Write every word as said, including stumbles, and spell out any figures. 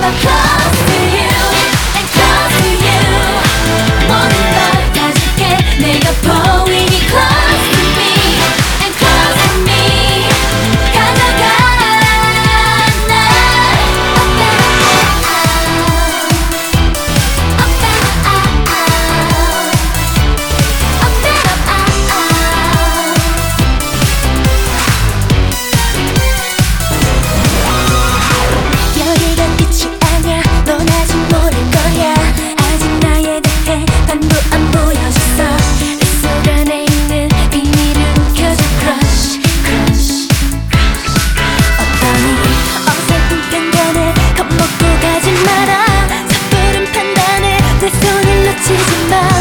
close to you and close to you. 모든 걸 다 줄게. 내가 보이니 close to me and close to me. 가져가 날. 여기가 끝이 아니야. 넌 아직 모를 거야. 아직 나에 대해 반도 안 보여줬어. 내 속 안에 있는 비밀을 움켜줘. Crush, crush, 어떠니? 어설픈 편견에 겁먹고 가지 마라. 섣부른 판단에 내 손을 놓치지 마.